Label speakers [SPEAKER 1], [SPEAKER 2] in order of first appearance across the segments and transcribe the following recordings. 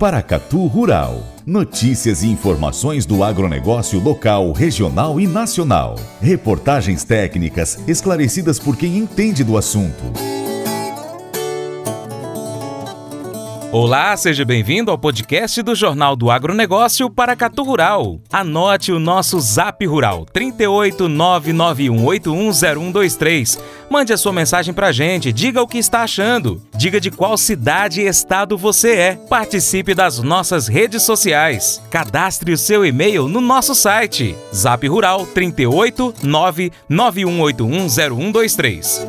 [SPEAKER 1] Paracatu Rural. Notícias e informações do agronegócio local, regional e nacional. Reportagens técnicas esclarecidas por quem entende do assunto.
[SPEAKER 2] Olá, seja bem-vindo ao podcast do Jornal do Agronegócio Paracatu Rural. Anote o nosso Zap Rural, 38991810123. Mande a sua mensagem pra gente, diga o que está achando, diga de qual cidade e estado você é. Participe das nossas redes sociais. Cadastre o seu e-mail no nosso site, Zap Rural 38991810123.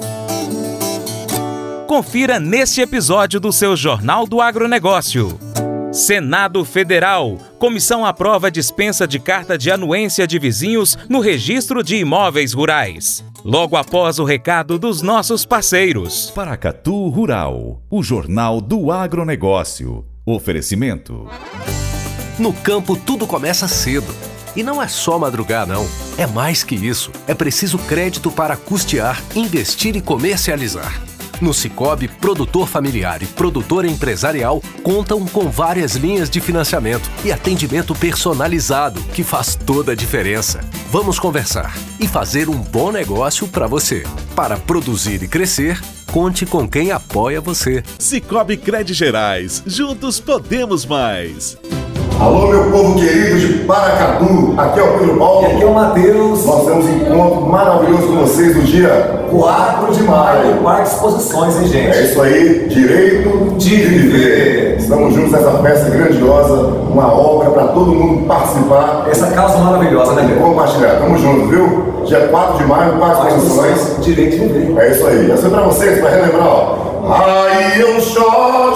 [SPEAKER 2] Confira neste episódio do seu Jornal do Agronegócio. Senado Federal. Comissão aprova dispensa de carta de anuência de vizinhos no Registro de Imóveis Rurais. Logo após o recado dos nossos parceiros.
[SPEAKER 1] Paracatu Rural, o Jornal do Agronegócio. Oferecimento.
[SPEAKER 3] No campo tudo começa cedo. E não é só madrugar, não. É mais que isso. É preciso crédito para custear, investir e comercializar. No Sicoob, produtor familiar e produtor empresarial contam com várias linhas de financiamento e atendimento personalizado, que faz toda a diferença. Vamos conversar e fazer um bom negócio para você. Para produzir e crescer, conte com quem apoia você.
[SPEAKER 4] Sicoob Crédito Gerais. Juntos podemos mais.
[SPEAKER 5] Alô, meu povo querido de Paracatu, aqui é o Pedro Paulo.
[SPEAKER 6] E aqui é o Matheus.
[SPEAKER 5] Nós temos um encontro maravilhoso com vocês no dia 4 de maio.
[SPEAKER 6] No Parque Exposições, hein, gente?
[SPEAKER 5] É isso aí, direito de viver. Estamos juntos nessa festa grandiosa, uma obra para todo mundo participar.
[SPEAKER 6] Essa causa maravilhosa, né, Pedro?
[SPEAKER 5] Compartilhar, tamo juntos, viu? Dia 4 de maio, Parque Exposições.
[SPEAKER 6] Direito de viver.
[SPEAKER 5] É isso aí. Essa é pra vocês, pra relembrar, ó. Ai, eu choro,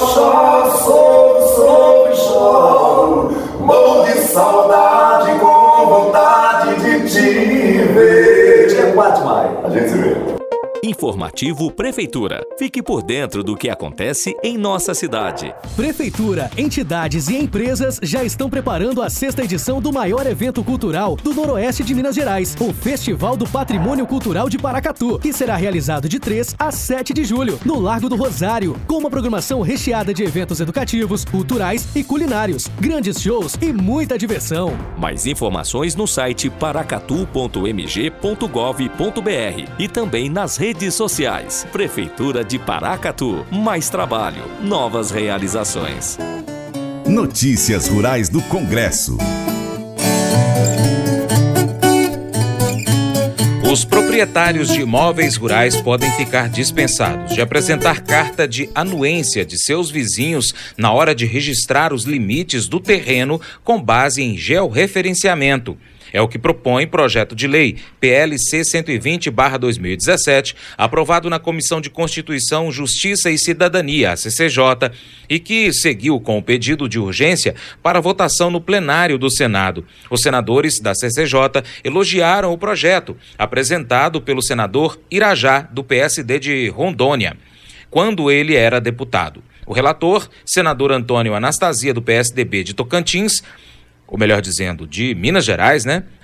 [SPEAKER 5] morro de saudade, com vontade de te ver.
[SPEAKER 6] Dia 4 de maio.
[SPEAKER 5] A gente se vê.
[SPEAKER 3] Informativo Prefeitura. Fique por dentro do que acontece em nossa cidade.
[SPEAKER 7] Prefeitura, entidades e empresas já estão preparando a 6ª edição do maior evento cultural do Noroeste de Minas Gerais, o Festival do Patrimônio Cultural de Paracatu, que será realizado de 3 a 7 de julho, no Largo do Rosário, com uma programação recheada de eventos educativos, culturais e culinários, grandes shows e muita diversão.
[SPEAKER 3] Mais informações no site paracatu.mg.gov.br e também nas redes sociais. Prefeitura de Paracatu. Mais trabalho, novas realizações.
[SPEAKER 1] Notícias Rurais do Congresso.
[SPEAKER 2] Os proprietários de imóveis rurais podem ficar dispensados de apresentar carta de anuência de seus vizinhos na hora de registrar os limites do terreno com base em georreferenciamento. É o que propõe projeto de lei PLC 120/2017, aprovado na Comissão de Constituição, Justiça e Cidadania, a CCJ, e que seguiu com o pedido de urgência para votação no plenário do Senado. Os senadores da CCJ elogiaram o projeto, apresentado pelo senador Irajá, do PSD de Rondônia, quando ele era deputado. O relator, senador Antônio Anastasia, do PSDB de Tocantins, ou melhor dizendo, de Minas Gerais,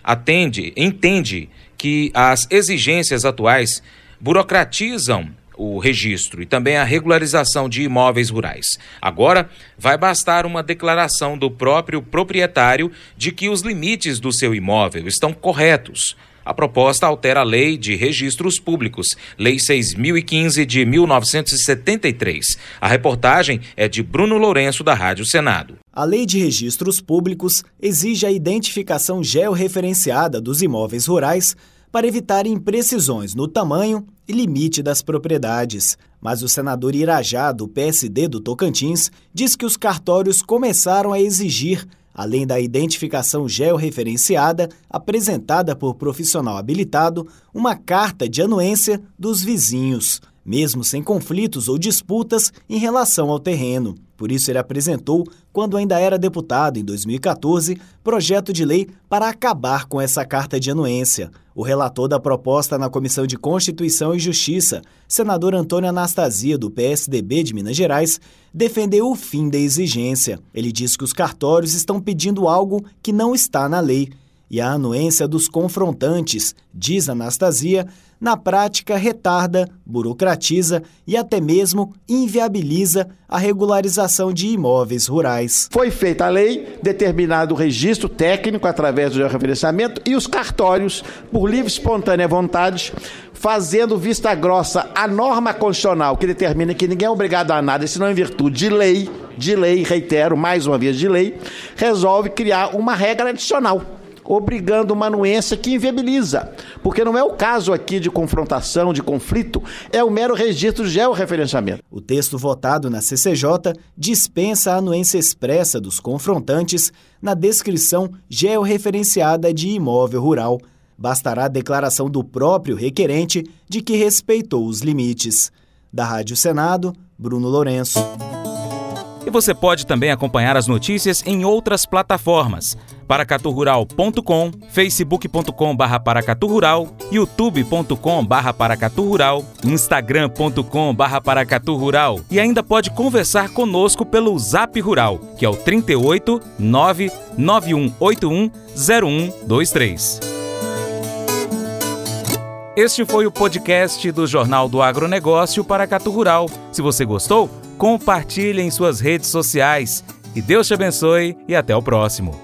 [SPEAKER 2] entende que as exigências atuais burocratizam o registro e também a regularização de imóveis rurais. Agora, vai bastar uma declaração do próprio proprietário de que os limites do seu imóvel estão corretos. A proposta altera a Lei de Registros Públicos, Lei 6.015 de 1973. A reportagem é de Bruno Lourenço, da Rádio Senado.
[SPEAKER 8] A Lei de Registros Públicos exige a identificação georreferenciada dos imóveis rurais para evitar imprecisões no tamanho e limite das propriedades. Mas o senador Irajá, do PSD do Tocantins, diz que os cartórios começaram a exigir, além da identificação georreferenciada apresentada por profissional habilitado, uma carta de anuência dos vizinhos, mesmo sem conflitos ou disputas em relação ao terreno. Por isso, ele apresentou, quando ainda era deputado, em 2014, projeto de lei para acabar com essa carta de anuência. O relator da proposta na Comissão de Constituição e Justiça, senador Antônio Anastasia, do PSDB de Minas Gerais, defendeu o fim da exigência. Ele diz que os cartórios estão pedindo algo que não está na lei. E a anuência dos confrontantes, diz Anastasia, na prática retarda, burocratiza e até mesmo inviabiliza a regularização de imóveis rurais.
[SPEAKER 9] Foi feita a lei, determinado o registro técnico através do georreferenciamento e os cartórios, por livre e espontânea vontade, fazendo vista grossa a norma constitucional que determina que ninguém é obrigado a nada, senão em virtude de lei, reitero, mais uma vez de lei, resolve criar uma regra adicional, obrigando uma anuência que inviabiliza, porque não é o caso aqui de confrontação, de conflito, é o mero registro de georreferenciamento.
[SPEAKER 8] O texto votado na CCJ dispensa a anuência expressa dos confrontantes na descrição georreferenciada de imóvel rural. Bastará a declaração do próprio requerente de que respeitou os limites. Da Rádio Senado, Bruno Lourenço.
[SPEAKER 2] E você pode também acompanhar as notícias em outras plataformas. Paracaturural.com, facebook.com/paracaturural, youtube.com/paracaturural, instagram.com/paracaturural e ainda pode conversar conosco pelo Zap Rural, que é o 38 99181 0123. Este foi o podcast do Jornal do Agronegócio Paracatu Rural. Se você gostou, compartilhe em suas redes sociais. E Deus te abençoe e até o próximo.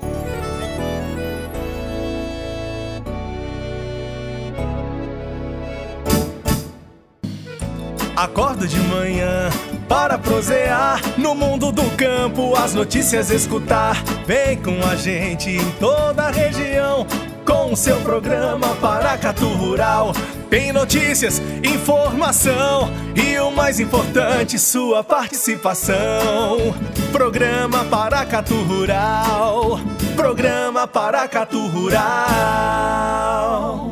[SPEAKER 10] Acordo de manhã para prosear no mundo do campo, as notícias escutar. Vem com a gente em toda a região com o seu programa Paracatu Rural. Tem notícias, informação e o mais importante, sua participação. Programa Paracatu Rural. Programa Paracatu Rural.